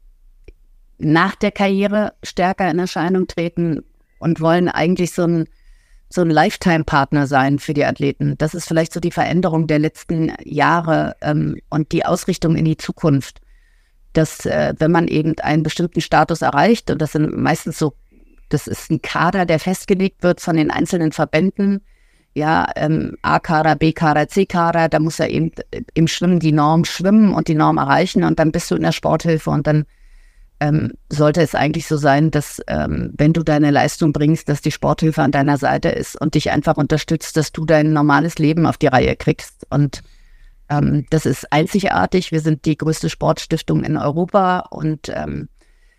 nach der Karriere stärker in Erscheinung treten und wollen eigentlich so ein so ein Lifetime-Partner sein für die Athleten. Das ist vielleicht so die Veränderung der letzten Jahre ähm, und die Ausrichtung in die Zukunft, dass äh, wenn man eben einen bestimmten Status erreicht, und das sind meistens so, das ist ein Kader, der festgelegt wird von den einzelnen Verbänden, ja, ähm, A-Kader, B-Kader, C-Kader, da muss er eben im Schwimmen die Norm schwimmen und die Norm erreichen und dann bist du in der Sporthilfe und dann Ähm, sollte es eigentlich so sein, dass ähm, wenn du deine Leistung bringst, dass die Sporthilfe an deiner Seite ist und dich einfach unterstützt, dass du dein normales Leben auf die Reihe kriegst. Und ähm, das ist einzigartig. Wir sind die größte Sportstiftung in Europa und ähm,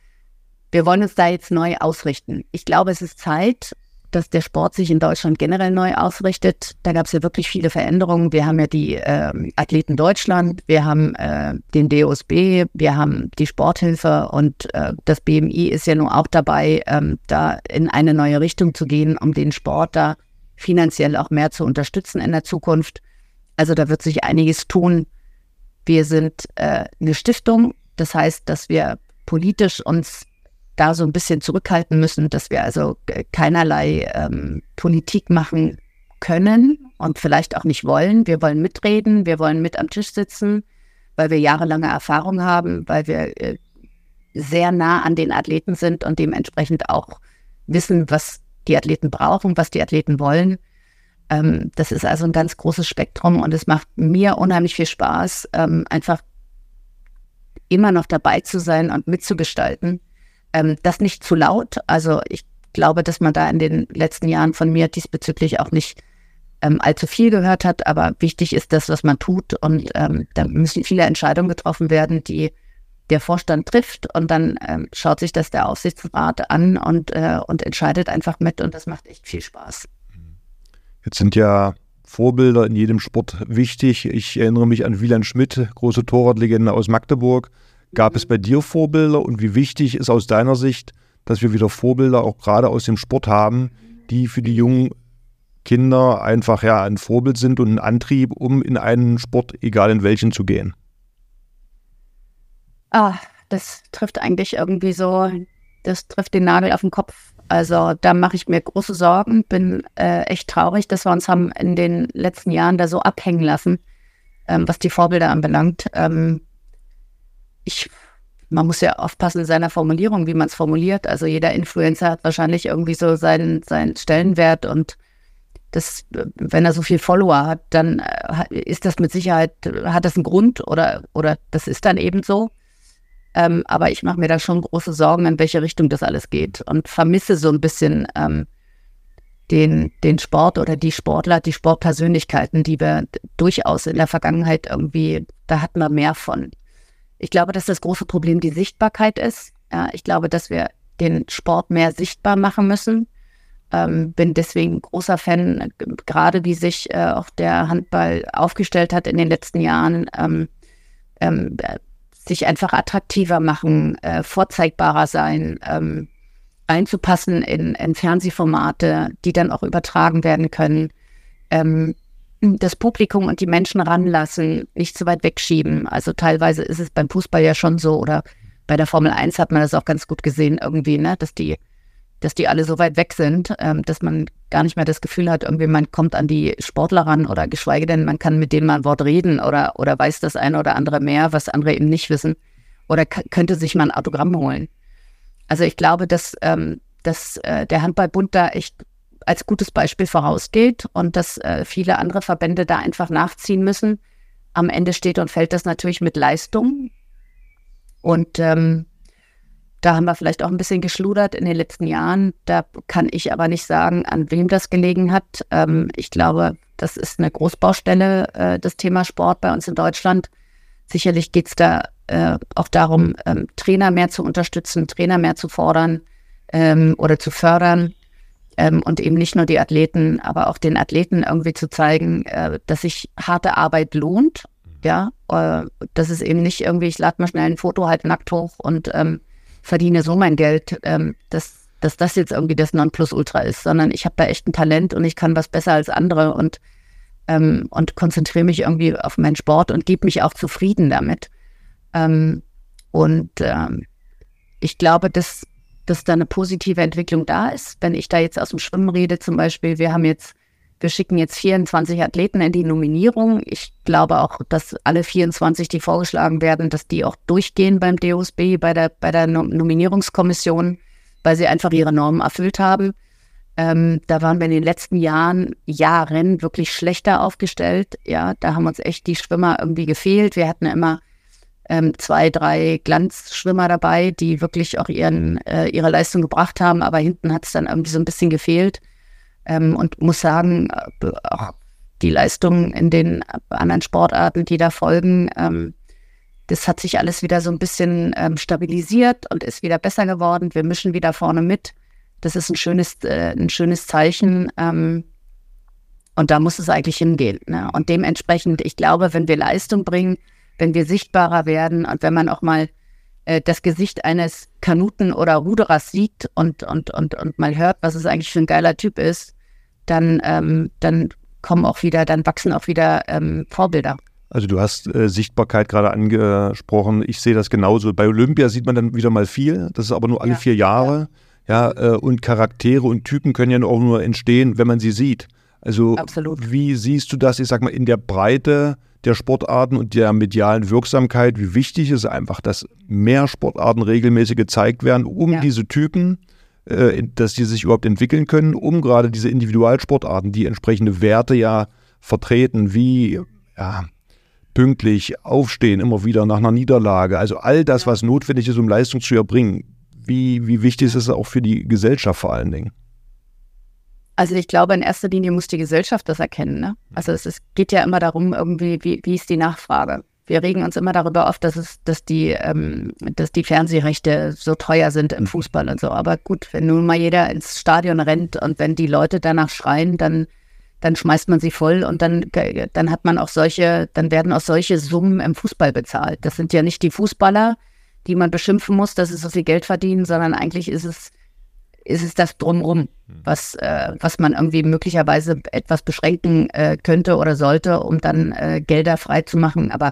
wir wollen uns da jetzt neu ausrichten. Ich glaube, es ist Zeit, dass der Sport sich in Deutschland generell neu ausrichtet. Da gab es ja wirklich viele Veränderungen. Wir haben ja die äh, Athleten Deutschland, wir haben äh, den D O S B, wir haben die Sporthilfe und äh, das B M I ist ja nun auch dabei, ähm, da in eine neue Richtung zu gehen, um den Sport da finanziell auch mehr zu unterstützen in der Zukunft. Also da wird sich einiges tun. Wir sind äh, eine Stiftung, das heißt, dass wir politisch uns da so ein bisschen zurückhalten müssen, dass wir also keinerlei ähm, Politik machen können und vielleicht auch nicht wollen. Wir wollen mitreden, wir wollen mit am Tisch sitzen, weil wir jahrelange Erfahrung haben, weil wir äh, sehr nah an den Athleten sind und dementsprechend auch wissen, was die Athleten brauchen, was die Athleten wollen. Ähm, das ist also ein ganz großes Spektrum und es macht mir unheimlich viel Spaß, ähm, einfach immer noch dabei zu sein und mitzugestalten. Ähm, das nicht zu laut. Also ich glaube, dass man da in den letzten Jahren von mir diesbezüglich auch nicht ähm, allzu viel gehört hat. Aber wichtig ist das, was man tut. Und ähm, da müssen viele Entscheidungen getroffen werden, die der Vorstand trifft. Und dann ähm, schaut sich das der Aufsichtsrat an und, äh, und entscheidet einfach mit. Und das macht echt viel Spaß. Jetzt sind ja Vorbilder in jedem Sport wichtig. Ich erinnere mich an Wieland Schmidt, große Torwartlegende aus Magdeburg. Gab es bei dir Vorbilder und wie wichtig ist aus deiner Sicht, dass wir wieder Vorbilder auch gerade aus dem Sport haben, die für die jungen Kinder einfach ja ein Vorbild sind und ein Antrieb, um in einen Sport, egal in welchen, zu gehen? Ah, das trifft eigentlich irgendwie so, das trifft den Nagel auf den Kopf. Also da mache ich mir große Sorgen, bin äh, echt traurig, dass wir uns haben in den letzten Jahren da so abhängen lassen, ähm, was die Vorbilder anbelangt. Ähm, Ich, man muss ja aufpassen in seiner Formulierung, wie man es formuliert. Also jeder Influencer hat wahrscheinlich irgendwie so seinen, seinen Stellenwert und das, wenn er so viel Follower hat, dann ist das mit Sicherheit, hat das einen Grund oder, oder das ist dann eben so. Ähm, aber ich mache mir da schon große Sorgen, in welche Richtung das alles geht und vermisse so ein bisschen ähm, den, den Sport oder die Sportler, die Sportpersönlichkeiten, die wir durchaus in der Vergangenheit irgendwie, da hatten wir mehr von. Ich glaube, dass das große Problem die Sichtbarkeit ist. Ja, ich glaube, dass wir den Sport mehr sichtbar machen müssen. Ähm, bin deswegen großer Fan, gerade wie sich äh, auch der Handball aufgestellt hat in den letzten Jahren, ähm, ähm, sich einfach attraktiver machen, äh, vorzeigbarer sein, ähm, einzupassen in, in Fernsehformate, die dann auch übertragen werden können, ähm, das Publikum und die Menschen ranlassen, nicht zu weit wegschieben. Also teilweise ist es beim Fußball ja schon so, oder bei der Formel eins hat man das auch ganz gut gesehen irgendwie, ne, dass die, dass die alle so weit weg sind, ähm, dass man gar nicht mehr das Gefühl hat, irgendwie man kommt an die Sportler ran oder geschweige denn, man kann mit denen mal ein Wort reden oder, oder weiß das eine oder andere mehr, was andere eben nicht wissen, oder k- könnte sich mal ein Autogramm holen. Also ich glaube, dass, ähm, dass äh, der Handballbund da echt als gutes Beispiel vorausgeht und dass äh, viele andere Verbände da einfach nachziehen müssen. Am Ende steht und fällt das natürlich mit Leistung. Und ähm, da haben wir vielleicht auch ein bisschen geschludert in den letzten Jahren. Da kann ich aber nicht sagen, an wem das gelegen hat. Ähm, ich glaube, das ist eine Großbaustelle, äh, das Thema Sport bei uns in Deutschland. Sicherlich geht es da äh, auch darum, ähm, Trainer mehr zu unterstützen, Trainer mehr zu fordern ähm, oder zu fördern ähm, und eben nicht nur die Athleten, aber auch den Athleten irgendwie zu zeigen, äh, dass sich harte Arbeit lohnt. Ja, äh, dass es eben nicht irgendwie, ich lade mal schnell ein Foto halt nackt hoch und ähm, verdiene so mein Geld, ähm, dass, dass das jetzt irgendwie das Nonplusultra ist, sondern ich habe da echt ein Talent und ich kann was besser als andere und ähm, und konzentriere mich irgendwie auf meinen Sport und gebe mich auch zufrieden damit. Ähm, und ähm, ich glaube, dass, dass da eine positive Entwicklung da ist. Wenn ich da jetzt aus dem Schwimmen rede zum Beispiel, wir haben jetzt, wir schicken jetzt vierundzwanzig Athleten in die Nominierung. Ich glaube auch, dass alle vierundzwanzig, die vorgeschlagen werden, dass die auch durchgehen beim D O S B, bei der, bei der Nominierungskommission, weil sie einfach ihre Normen erfüllt haben. Ähm, da waren wir in den letzten Jahren, Jahren wirklich schlechter aufgestellt. Ja, da haben uns echt die Schwimmer irgendwie gefehlt. Wir hatten immer ähm, zwei, drei Glanzschwimmer dabei, die wirklich auch ihren, äh, ihre Leistung gebracht haben, aber hinten hat es dann irgendwie so ein bisschen gefehlt. Ähm, und muss sagen, äh, auch die Leistungen in den anderen Sportarten, die da folgen, ähm, das hat sich alles wieder so ein bisschen ähm, stabilisiert und ist wieder besser geworden. Wir mischen wieder vorne mit. Das ist ein schönes, äh, ein schönes Zeichen. Ähm, und da muss es eigentlich hingehen. Ne? Und dementsprechend, ich glaube, wenn wir Leistung bringen, wenn wir sichtbarer werden und wenn man auch mal äh, das Gesicht eines Kanuten- oder Ruderers sieht und, und, und, und mal hört, was es eigentlich für ein geiler Typ ist, dann, ähm, dann kommen auch wieder, dann wachsen auch wieder ähm, Vorbilder. Also du hast äh, Sichtbarkeit gerade angesprochen. Ich sehe das genauso. Bei Olympia sieht man dann wieder mal viel. Das ist aber nur alle Ja. vier Jahre. Ja, äh, und Charaktere und Typen können ja auch nur entstehen, wenn man sie sieht. Also Absolut. Wie siehst du das, ich sag mal, in der Breite der Sportarten und der medialen Wirksamkeit? Wie wichtig ist einfach, dass mehr Sportarten regelmäßig gezeigt werden, um Ja. diese Typen, äh, dass die sich überhaupt entwickeln können, um gerade diese Individualsportarten, die entsprechende Werte ja vertreten, wie ja, pünktlich aufstehen, immer wieder nach einer Niederlage. Also all das, was notwendig ist, um Leistung zu erbringen. Wie, wie wichtig ist es auch für die Gesellschaft vor allen Dingen? Also ich glaube, in erster Linie muss die Gesellschaft das erkennen. Ne? Also es ist, geht ja immer darum, irgendwie, wie, wie ist die Nachfrage? Wir regen uns immer darüber auf, dass es, dass die, ähm, dass die Fernsehrechte so teuer sind im Fußball und so. Aber gut, wenn nun mal jeder ins Stadion rennt und wenn die Leute danach schreien, dann, dann schmeißt man sie voll und dann, dann hat man auch solche, dann werden auch solche Summen im Fußball bezahlt. Das sind ja nicht die Fußballer, die man beschimpfen muss, dass sie so viel Geld verdienen, sondern eigentlich ist es, ist es das Drumrum, was, äh, was man irgendwie möglicherweise etwas beschränken äh, könnte oder sollte, um dann äh, Gelder frei zu machen. Aber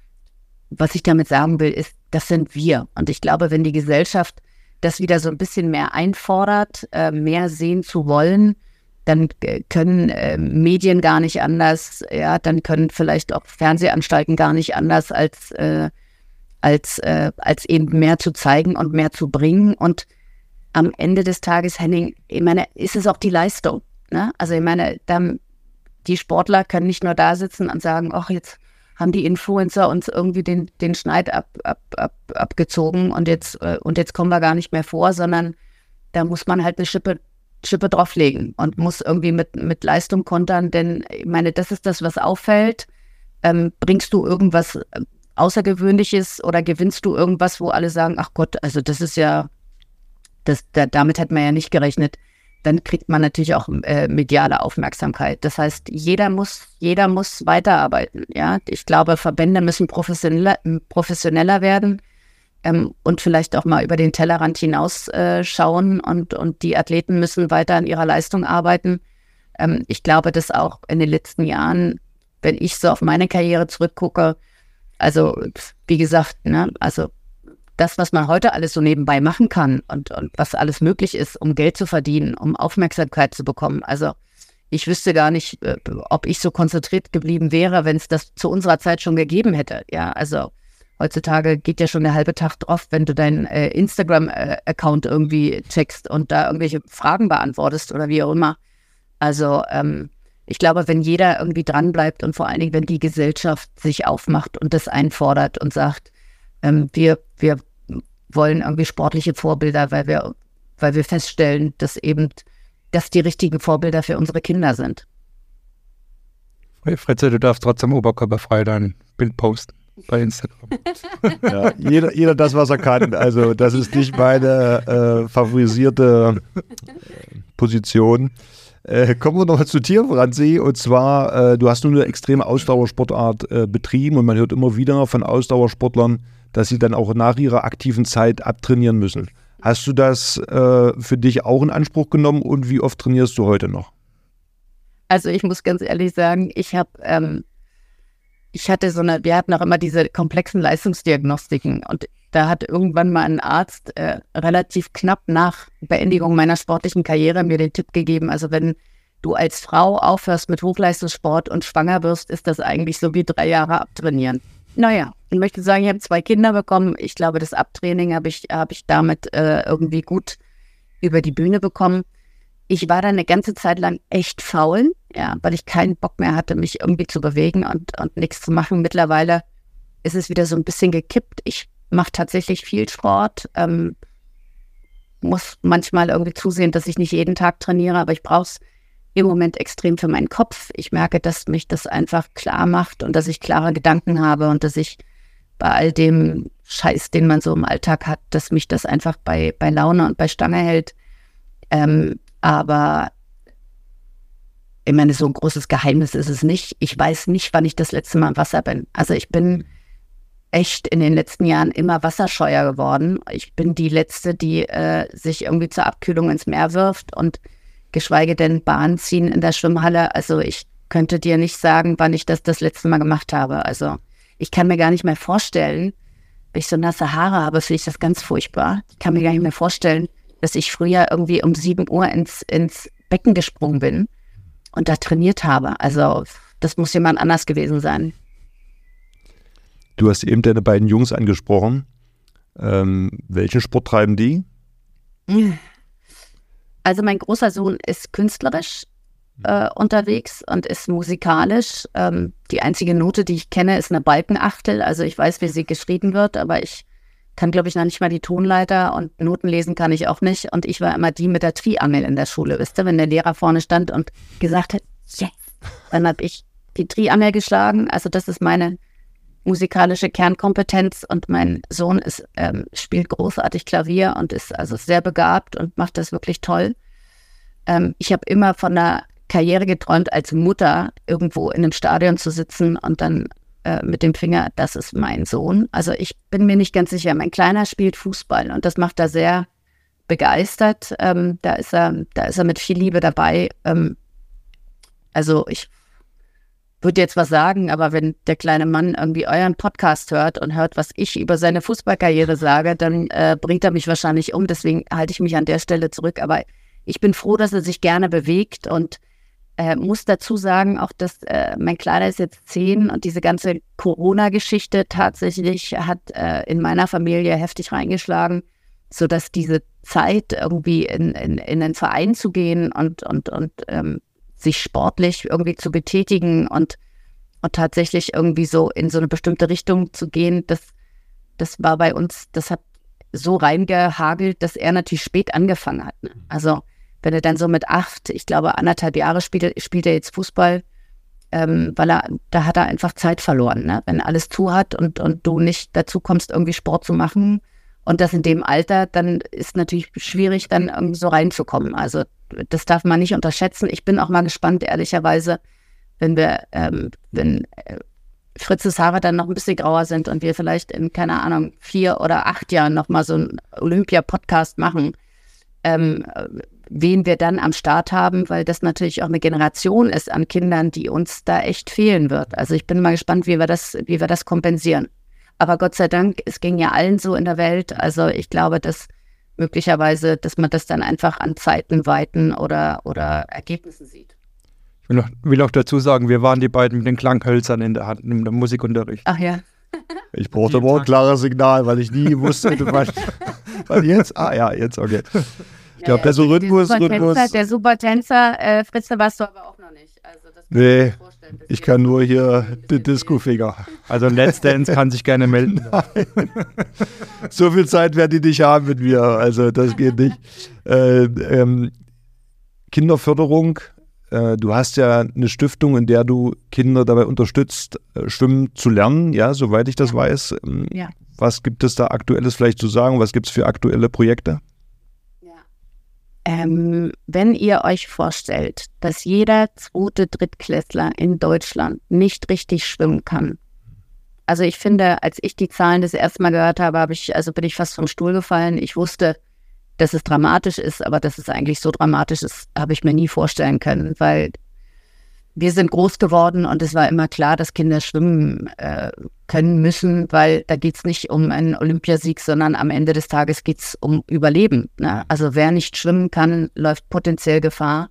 was ich damit sagen will, ist, das sind wir. Und ich glaube, wenn die Gesellschaft das wieder so ein bisschen mehr einfordert, äh, mehr sehen zu wollen, dann äh, können äh, Medien gar nicht anders, ja, dann können vielleicht auch Fernsehanstalten gar nicht anders, als, äh, als, äh, als eben mehr zu zeigen und mehr zu bringen. Und am Ende des Tages, Henning, ich meine, ist es auch die Leistung. Ne? Also ich meine, dann, die Sportler können nicht nur da sitzen und sagen, ach, jetzt haben die Influencer uns irgendwie den, den Schneid ab, ab, ab, abgezogen und jetzt, äh, und jetzt kommen wir gar nicht mehr vor, sondern da muss man halt eine Schippe Schippe drauflegen und muss irgendwie mit, mit Leistung kontern, denn ich meine, das ist das, was auffällt. Ähm, bringst du irgendwas Außergewöhnliches oder gewinnst du irgendwas, wo alle sagen, ach Gott, also das ist ja, das, da, damit hat man ja nicht gerechnet, dann kriegt man natürlich auch äh, mediale Aufmerksamkeit. Das heißt, jeder muss, jeder muss weiterarbeiten. Ja, ich glaube, Verbände müssen professioneller, professioneller werden ähm, und vielleicht auch mal über den Tellerrand hinaus äh, schauen und, und die Athleten müssen weiter an ihrer Leistung arbeiten. Ähm, ich glaube, dass auch in den letzten Jahren, wenn ich so auf meine Karriere zurückgucke, also wie gesagt, ne, also das, was man heute alles so nebenbei machen kann und, und was alles möglich ist, um Geld zu verdienen, um Aufmerksamkeit zu bekommen. Also ich wüsste gar nicht, ob ich so konzentriert geblieben wäre, wenn es das zu unserer Zeit schon gegeben hätte. Ja, also heutzutage geht ja schon der halbe Tag drauf, wenn du deinen äh, Instagram-Account irgendwie checkst und da irgendwelche Fragen beantwortest oder wie auch immer. Also ähm, ich glaube, wenn jeder irgendwie dranbleibt und vor allen Dingen, wenn die Gesellschaft sich aufmacht und das einfordert und sagt, ähm, wir, wir wollen irgendwie sportliche Vorbilder, weil wir, weil wir feststellen, dass eben das die richtigen Vorbilder für unsere Kinder sind. Fritze, du darfst trotzdem oberkörperfrei dein Bild posten bei Instagram. Ja, jeder, jeder das, was er kann. Also das ist nicht meine äh, favorisierte Position. Äh, kommen wir noch zu dir, Franzi. Und zwar, äh, du hast nur eine extreme Ausdauersportart äh, betrieben und man hört immer wieder von Ausdauersportlern, dass sie dann auch nach ihrer aktiven Zeit abtrainieren müssen. Hast du das äh, für dich auch in Anspruch genommen und wie oft trainierst du heute noch? Also ich muss ganz ehrlich sagen, ich habe, ähm, ich hatte so eine, wir hatten auch immer diese komplexen Leistungsdiagnostiken und da hat irgendwann mal ein Arzt äh, relativ knapp nach Beendigung meiner sportlichen Karriere mir den Tipp gegeben, also wenn du als Frau aufhörst mit Hochleistungssport und schwanger wirst, ist das eigentlich so wie drei Jahre abtrainieren. Naja, ich möchte sagen, ich habe zwei Kinder bekommen. Ich glaube, das Abtraining habe ich, hab ich damit äh, irgendwie gut über die Bühne bekommen. Ich war dann eine ganze Zeit lang echt faul, ja, weil ich keinen Bock mehr hatte, mich irgendwie zu bewegen und, und nichts zu machen. Mittlerweile ist es wieder so ein bisschen gekippt. Ich mache tatsächlich viel Sport, ähm, muss manchmal irgendwie zusehen, dass ich nicht jeden Tag trainiere, aber ich brauche es im Moment extrem für meinen Kopf. Ich merke, dass mich das einfach klar macht und dass ich klare Gedanken habe und dass ich bei all dem Scheiß, den man so im Alltag hat, dass mich das einfach bei, bei Laune und bei Stange hält. Ähm, aber ich meine, so ein großes Geheimnis ist es nicht. Ich weiß nicht, wann ich das letzte Mal im Wasser bin. Also ich bin echt in den letzten Jahren immer wasserscheuer geworden. Ich bin die Letzte, die äh, sich irgendwie zur Abkühlung ins Meer wirft und geschweige denn Bahn ziehen in der Schwimmhalle. Also ich könnte dir nicht sagen, wann ich das das letzte Mal gemacht habe. Also ich kann mir gar nicht mehr vorstellen, wenn ich so nasse Haare habe, finde ich das ganz furchtbar. Ich kann mir gar nicht mehr vorstellen, dass ich früher irgendwie um sieben Uhr ins, ins Becken gesprungen bin und da trainiert habe. Also das muss jemand anders gewesen sein. Du hast eben deine beiden Jungs angesprochen. Ähm, welchen Sport treiben die? Also mein großer Sohn ist künstlerisch äh, unterwegs und ist musikalisch. Ähm, die einzige Note, die ich kenne, ist eine Balkenachtel. Also ich weiß, wie sie geschrieben wird, aber ich kann, glaube ich, noch nicht mal die Tonleiter und Noten lesen kann ich auch nicht. Und ich war immer die mit der Triangel in der Schule, wisst ihr, wenn der Lehrer vorne stand und gesagt hat, yes, dann habe ich die Triangel geschlagen. Also das ist meine musikalische Kernkompetenz und mein Sohn ist, ähm, spielt großartig Klavier und ist also sehr begabt und macht das wirklich toll. Ähm, ich habe immer von einer Karriere geträumt, als Mutter irgendwo in einem Stadion zu sitzen und dann äh, mit dem Finger, das ist mein Sohn. Also ich bin mir nicht ganz sicher. Mein Kleiner spielt Fußball und das macht er sehr begeistert. Ähm, da ist er, da ist er mit viel Liebe dabei. Ähm, also ich würde jetzt was sagen, aber wenn der kleine Mann irgendwie euren Podcast hört und hört, was ich über seine Fußballkarriere sage, dann äh, bringt er mich wahrscheinlich um. Deswegen halte ich mich an der Stelle zurück. Aber ich bin froh, dass er sich gerne bewegt und äh, muss dazu sagen, auch dass äh, mein Kleiner ist jetzt zehn und diese ganze Corona-Geschichte tatsächlich hat äh, in meiner Familie heftig reingeschlagen, sodass diese Zeit irgendwie in, in, in den Verein zu gehen und, und, und ähm, sich sportlich irgendwie zu betätigen und, und tatsächlich irgendwie so in so eine bestimmte Richtung zu gehen, das, das war bei uns, das hat so reingehagelt, dass er natürlich spät angefangen hat. Ne? Also wenn er dann so mit acht, ich glaube anderthalb Jahre spielt, spielt er jetzt Fußball, ähm, weil er, da hat er einfach Zeit verloren, ne? Wenn alles zu hat und, und du nicht dazu kommst, irgendwie Sport zu machen und das in dem Alter, dann ist natürlich schwierig, dann irgendwie so reinzukommen. Also das darf man nicht unterschätzen. Ich bin auch mal gespannt, ehrlicherweise, wenn wir, ähm, wenn äh, Fritzes Haare dann noch ein bisschen grauer sind und wir vielleicht in, keine Ahnung, vier oder acht Jahren nochmal so einen Olympia-Podcast machen, ähm, wen wir dann am Start haben, weil das natürlich auch eine Generation ist an Kindern, die uns da echt fehlen wird. Also ich bin mal gespannt, wie wir das, wie wir das kompensieren. Aber Gott sei Dank, es ging ja allen so in der Welt. Also ich glaube, dass möglicherweise, dass man das dann einfach an Zeiten, Weiten oder, oder Ergebnissen sieht. Ich will auch, will auch dazu sagen, wir waren die beiden mit den Klanghölzern in der Hand im Musikunterricht. Ach ja. Ich brauchte aber ein klares Signal, weil ich nie wusste, was, was jetzt. Ah ja, jetzt, okay. Ich glaube, der so Rhythmus, der Rhythmus. Supertänzer, der Supertänzer, äh, Fritze, warst du aber auch noch nicht. Also das kann Nee, ich mir vorstellen, dass ich wir- kann nur hier den Disco-Finger. Also Let's Dance kann sich gerne melden. So viel Zeit werden die nicht haben mit mir, also das geht nicht. Äh, ähm, Kinderförderung, äh, du hast ja eine Stiftung, in der du Kinder dabei unterstützt, äh, schwimmen zu lernen, ja, soweit ich das Ja. weiß. Ähm, Ja. Was gibt es da Aktuelles vielleicht zu sagen? Was gibt es für aktuelle Projekte? Ja. Ähm, wenn ihr euch vorstellt, dass jeder zweite Drittklässler in Deutschland nicht richtig schwimmen kann. Also ich finde, als ich die Zahlen das erste Mal gehört habe, habe ich, also bin ich fast vom Stuhl gefallen. Ich wusste, dass es dramatisch ist, aber dass es eigentlich so dramatisch ist, habe ich mir nie vorstellen können, weil wir sind groß geworden und es war immer klar, dass Kinder schwimmen äh, können müssen, weil da geht es nicht um einen Olympiasieg, sondern am Ende des Tages geht es um Überleben. Ne? Also wer nicht schwimmen kann, läuft potenziell Gefahr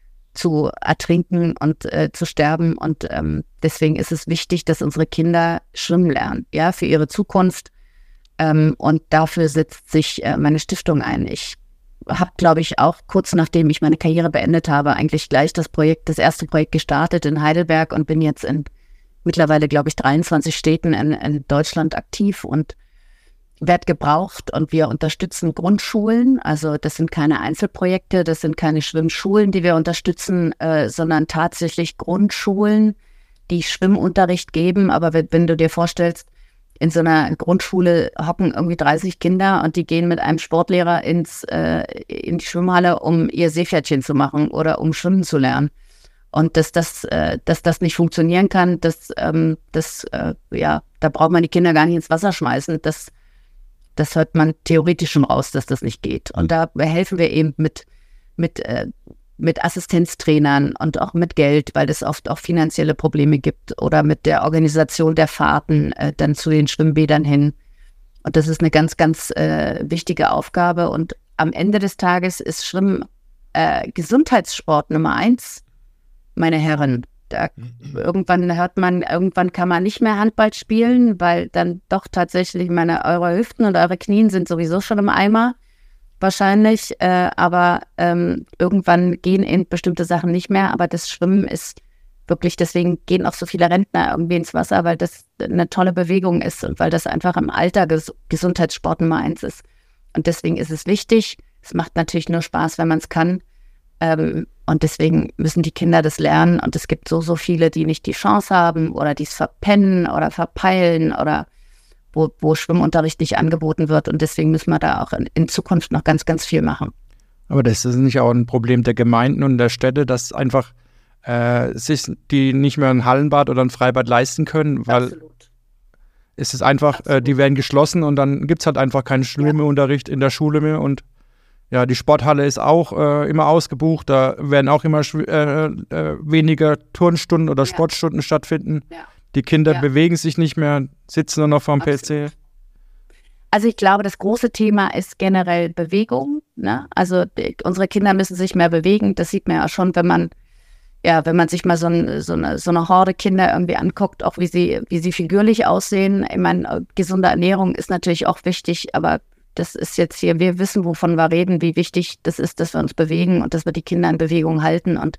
zu ertrinken und äh, zu sterben. Und ähm, deswegen ist es wichtig, dass unsere Kinder schwimmen lernen, ja, für ihre Zukunft. Ähm, und dafür setzt sich äh, meine Stiftung ein. Ich habe, glaube ich, auch kurz nachdem ich meine Karriere beendet habe, eigentlich gleich das Projekt, das erste Projekt gestartet in Heidelberg und bin jetzt in mittlerweile, glaube ich, dreiundzwanzig Städten in, in Deutschland aktiv und werde gebraucht. Und wir unterstützen Grundschulen. Also das sind keine Einzelprojekte, das sind keine Schwimmschulen, die wir unterstützen, äh, sondern tatsächlich Grundschulen, die Schwimmunterricht geben. Aber wenn, wenn du dir vorstellst, in so einer Grundschule hocken irgendwie dreißig Kinder und die gehen mit einem Sportlehrer ins, äh, in die Schwimmhalle, um ihr Seepferdchen zu machen oder um schwimmen zu lernen. Und dass das, äh, dass das nicht funktionieren kann, das, ähm, das, äh, ja, da braucht man die Kinder gar nicht ins Wasser schmeißen. Das, das hört man theoretisch schon raus, dass das nicht geht. Und da helfen wir eben mit, mit, äh, mit Assistenztrainern und auch mit Geld, weil es oft auch finanzielle Probleme gibt oder mit der Organisation der Fahrten äh, dann zu den Schwimmbädern hin. Und das ist eine ganz, ganz äh, wichtige Aufgabe. Und am Ende des Tages ist Schwimmen äh, Gesundheitssport Nummer eins, meine Herren. Da irgendwann hört man, irgendwann kann man nicht mehr Handball spielen, weil dann doch tatsächlich meine, eure Hüften und eure Knien sind sowieso schon im Eimer. Wahrscheinlich, äh, aber ähm, irgendwann gehen eben bestimmte Sachen nicht mehr, aber das Schwimmen ist wirklich, deswegen gehen auch so viele Rentner irgendwie ins Wasser, weil das eine tolle Bewegung ist und weil das einfach im Alter Ges- Gesundheitssport Nummer eins ist. Und deswegen ist es wichtig. Es macht natürlich nur Spaß, wenn man es kann. Ähm, und deswegen müssen die Kinder das lernen. Und es gibt so, so viele, die nicht die Chance haben oder die es verpennen oder verpeilen oder Wo, wo Schwimmunterricht nicht angeboten wird. Und deswegen müssen wir da auch in, in Zukunft noch ganz, ganz viel machen. Aber das ist nicht auch ein Problem der Gemeinden und der Städte, dass einfach äh, sich die nicht mehr ein Hallenbad oder ein Freibad leisten können, weil Absolut. es ist einfach, äh, die werden geschlossen und dann gibt es halt einfach keinen Schwimmunterricht in der Schule mehr und ja, die Sporthalle ist auch äh, immer ausgebucht, da werden auch immer schw- äh, äh, weniger Turnstunden oder Ja. Sportstunden stattfinden. Ja. Die Kinder Ja. bewegen sich nicht mehr, sitzen nur noch vorm P C. Absolut. Also ich glaube, das große Thema ist generell Bewegung. Ne? Also die, unsere Kinder müssen sich mehr bewegen. Das sieht man ja schon, wenn man, ja, wenn man sich mal so, ein, so, eine, so eine Horde Kinder irgendwie anguckt, auch wie sie, wie sie figürlich aussehen. Ich meine, gesunde Ernährung ist natürlich auch wichtig, aber das ist jetzt hier, wir wissen, wovon wir reden, wie wichtig das ist, dass wir uns bewegen und dass wir die Kinder in Bewegung halten. Und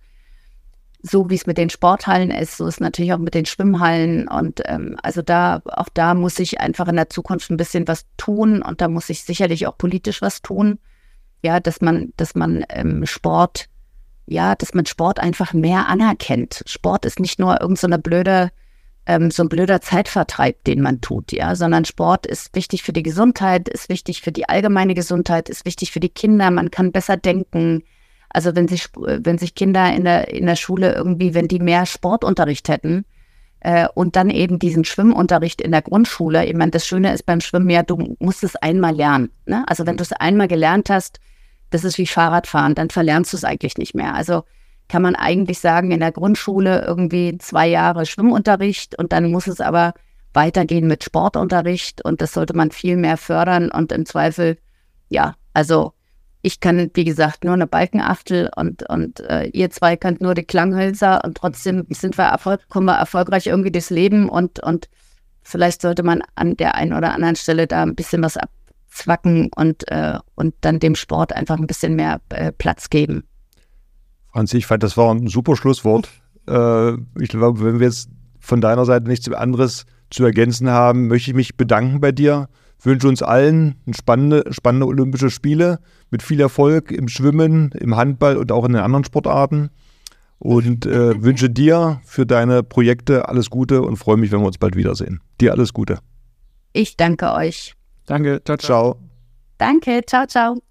so wie es mit den Sporthallen ist, so ist es natürlich auch mit den Schwimmhallen. Und ähm, also da, auch da muss ich einfach in der Zukunft ein bisschen was tun und da muss ich sicherlich auch politisch was tun. ja, dass man, dass man ähm, Sport, ja, dass man Sport einfach mehr anerkennt. Sport ist nicht nur irgend so eine blöde, ähm, so ein blöder Zeitvertreib, den man tut, ja, sondern Sport ist wichtig für die Gesundheit, ist wichtig für die allgemeine Gesundheit, ist wichtig für die Kinder, man kann besser denken. Also wenn sich, wenn sich Kinder in der, in der Schule irgendwie, wenn die mehr Sportunterricht hätten äh, und dann eben diesen Schwimmunterricht in der Grundschule, ich meine, das Schöne ist beim Schwimmen ja, du musst es einmal lernen, ne? Also wenn du es einmal gelernt hast, das ist wie Fahrradfahren, dann verlernst du es eigentlich nicht mehr. Also kann man eigentlich sagen, in der Grundschule irgendwie zwei Jahre Schwimmunterricht und dann muss es aber weitergehen mit Sportunterricht und das sollte man viel mehr fördern und im Zweifel, ja, also ich kann, wie gesagt, nur eine Balkenachtel und, und äh, ihr zwei könnt nur die Klanghölzer und trotzdem sind wir erfolg, kommen wir erfolgreich irgendwie durchs Leben und, und vielleicht sollte man an der einen oder anderen Stelle da ein bisschen was abzwacken und, äh, und dann dem Sport einfach ein bisschen mehr äh, Platz geben. Franzi, ich fand, das war ein super Schlusswort. Äh, ich glaube, wenn wir jetzt von deiner Seite nichts anderes zu ergänzen haben, möchte ich mich bedanken bei dir. Ich wünsche uns allen spannende, spannende Olympische Spiele mit viel Erfolg im Schwimmen, im Handball und auch in den anderen Sportarten. Und äh, wünsche dir für deine Projekte alles Gute und freue mich, wenn wir uns bald wiedersehen. Dir alles Gute. Ich danke euch. Danke, ciao, ciao. Ciao. Danke, ciao, ciao.